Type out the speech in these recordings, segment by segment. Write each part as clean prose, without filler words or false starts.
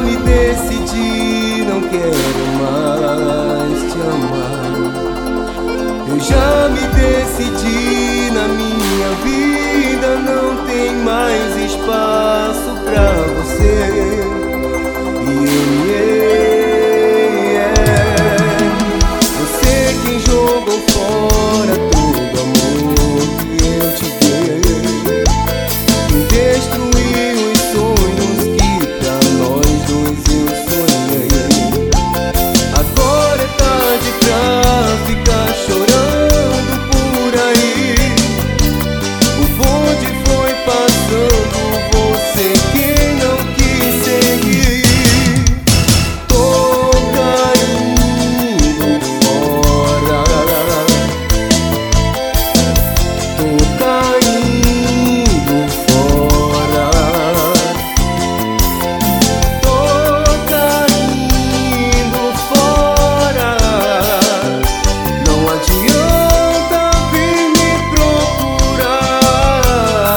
me decidi, não quero mais te amar. Eu já me decidi, na minha vida não tem mais espaço pra você. Você quem jogou fora todo amor que eu te dei, quem destruiu os sonhos que pra nós dois eu sonhei. Agora é tarde pra ficar chorando por aí. O bonde foi passando, você que não quis seguir. Tô caindo fora, tô caindo fora, tô caindo fora. Não adianta vir me procurar.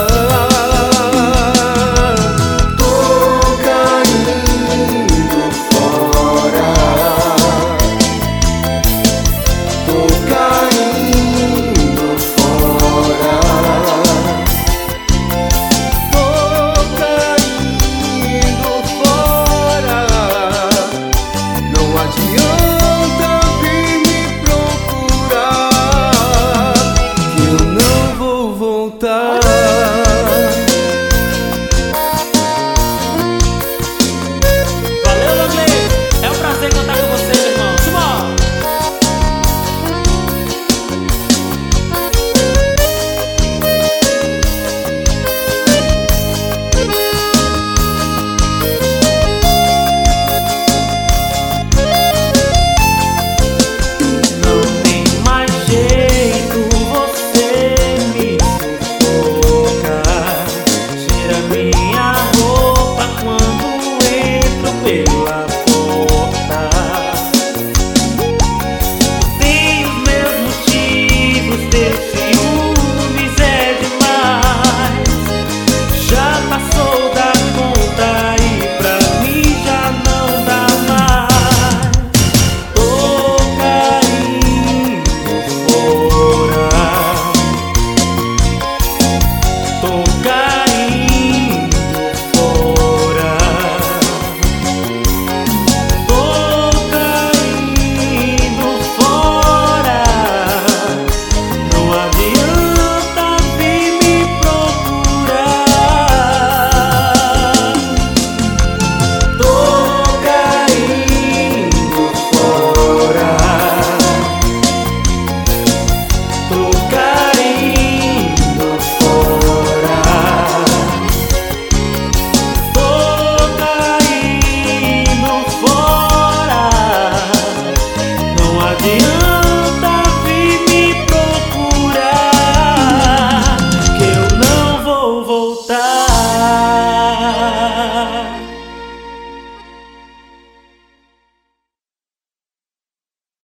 Tô caindo fora, tô caindo fora, tô caindo fora. Não adianta vir me procurar, que eu não vou voltar.